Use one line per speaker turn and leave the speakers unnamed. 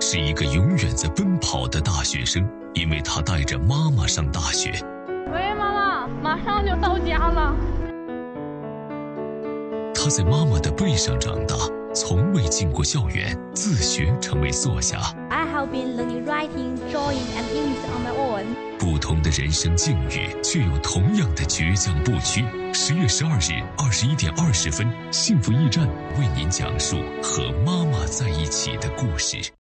是一个永远在奔跑的大学生，因为他带着妈妈上大学。
喂，妈妈，马上就到家了。
他在妈妈的背上长大，从未进过校园，自学成为作家。
I have been learning writing, drawing, and English on my own.
不同的人生境遇，却有同样的倔强不屈。10月12日21点20分，幸福驿站为您讲述和妈妈在一起的故事。